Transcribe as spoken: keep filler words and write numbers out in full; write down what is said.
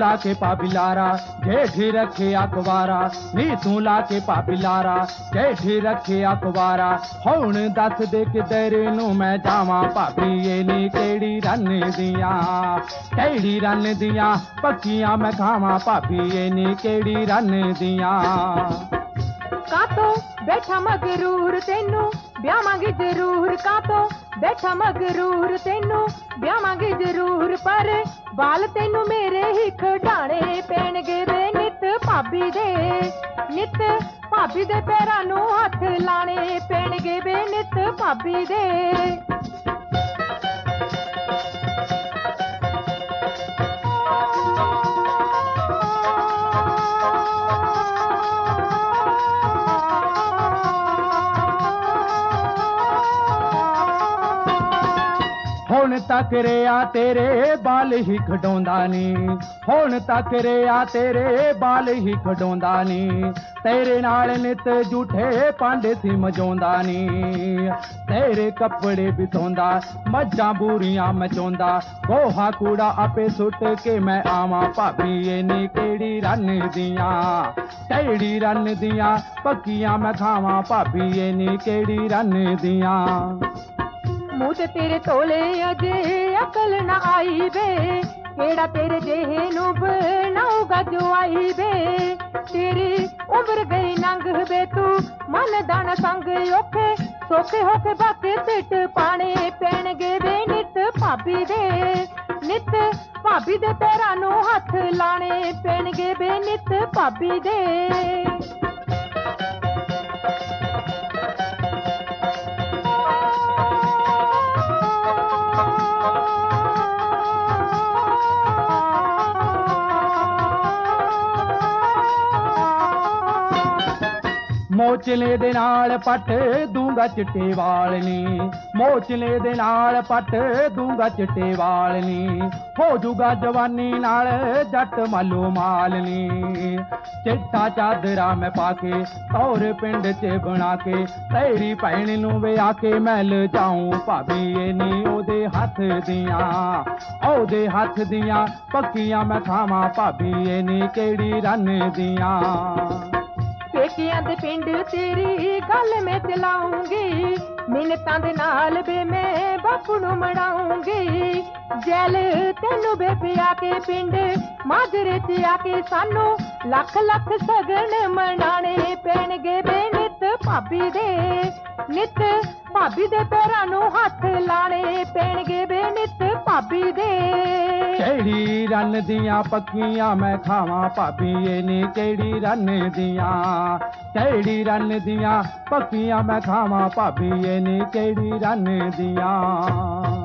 ला के भाभी लारा जेठी रखे अखबारा नी तू ला के भाभी लारा जेठी रखे अखबारा हुण दस दे किधर नू मैं जावां भाभी ये नी केड़ी रन दियां केड़ी रन दियां पक्कियां मैं खावां भाभी ये नी केड़ी रन दियां कातो बैठा मगरूर तेनू ब्यावांगी जरूर कातो बैठा मगरूर तेनू ब्यावांगी जरूर पर बाल तेनू मेरे ही खडाने पैणगे वे नित भाभी दे नित भाभी दे पैरां नू हथ लाने पैणगे वे नित भाभी दे हुण तक रेया तेरे बाल ही खडोंदा नी हुण तक रेया तेरे बाल ही खडोंदा नी तेरे नाल नित झूठे पांडे सी मजोंदा नी तेरे कपड़े भी धोंदा मज्जां बूरियां मचोंदा गोहा कूड़ा आपे सुट के मैं आवां भाभी ये नी केड़ी रन दियां केड़ी रन दियां पक्कियां मैं खावां भाभी ये नी केड़ी रन दियां मुँह ते तेरे तोले अजे अकल न आई बे केड़ा तेरे जेहे नू बनाऊगा जो आई बे तेरी उम्र गई नंग बे तू मन दाना संग औखे सोखे होके बाके तिट पाने पैणगे वे नित भाभी दे नित भाभी दे पैरां नू हथ लाने पैणगे वे नित भाभी दे मोचले दे नाल पट दूंगा चिट्टे वाल नी मोचले दे नाल पट दूंगा चिट्टे वाल नी हो जूगा जवानी नाल जट मालो माल नी चिट्टा चादरा मैं पाके तौर पिंड च बना के तेरी भैन नू वे आके मैल जाऊं भाभी ये नी ओदे हथ दियां ओदे हथ दियां पक्कियां मैं खावां भाभी ये नी केड़ी रन दियां पेकियां दे पिंड तेरी गल में चलाऊंगी मिन्नतां दे नाल बे मैं बापू नू मनाऊंगी जैल तेनू बे पिया के पिंड माजरे च आके सानू लख लख सगन मनाने पैणगे बे नित भाभी दे नित भाभी दे पैरां नू हथ लाने पैणगे बे नित भाभी दे केड़ी रन दियां पक्कियां मैं खावां भाभी ये नी केड़ी रन दियां केड़ी रन दियां पक्कियां मैं खावां भाभी ये नी केड़ी रन दियां।